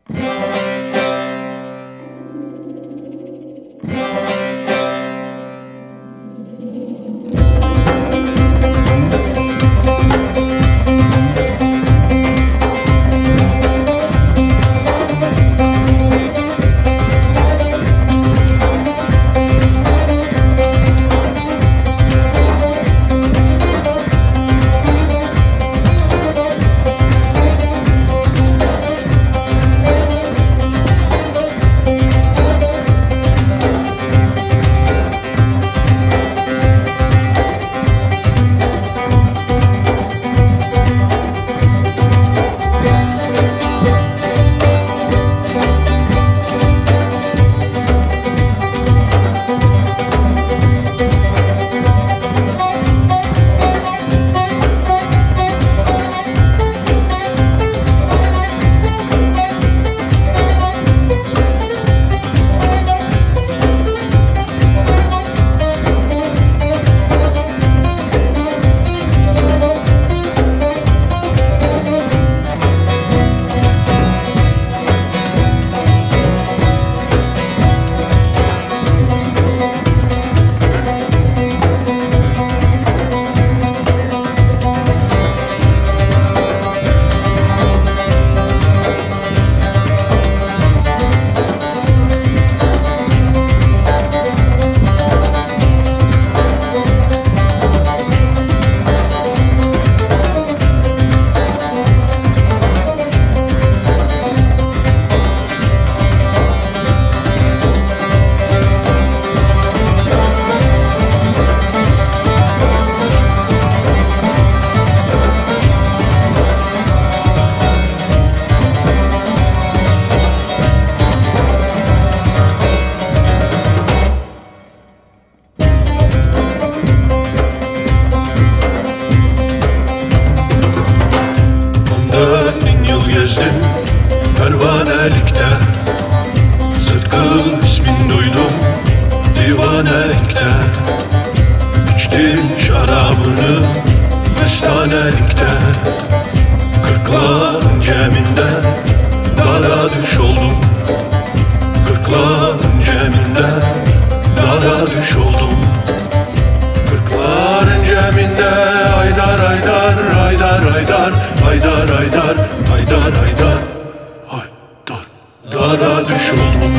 pervanelikte, Sıtkı ismin duydum divanelikte. İçtim şarabını mestanelikte, Kırkların ceminde dara düş oldum. Kırkların ceminde dara düş oldum. Kırkların ceminde aydar aydar aydar aydar aydar aydar aydar aydar aydar dara düş oldum.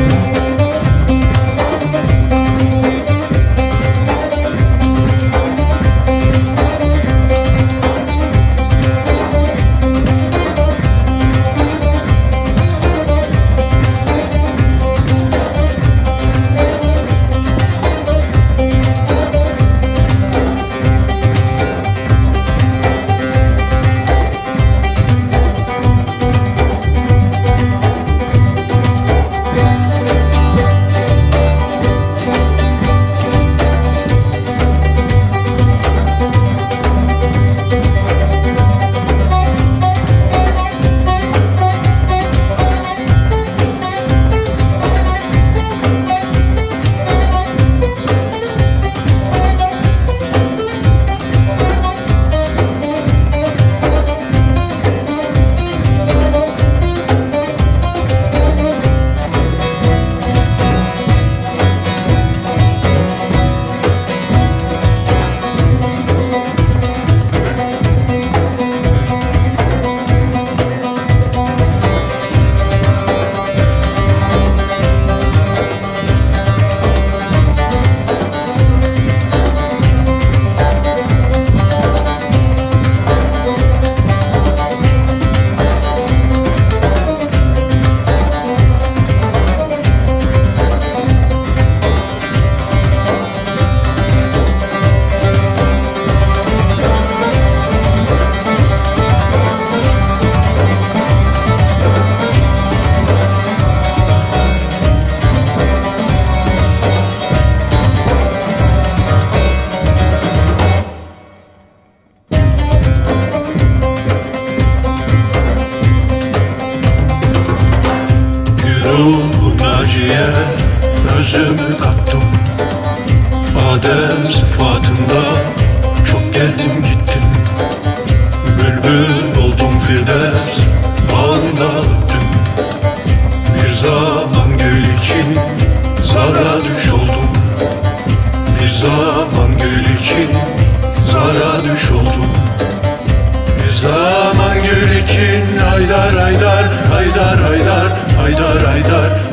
Naciye özümü kattım, Adem sıfatında çok geldim gittim. Bülbül oldum Firdevs bağında öttüm. için zara düş oldum. Bir zaman gül için zara düş oldum. Bir zaman gül için haydar haydar, haydar haydar, haydar haydar,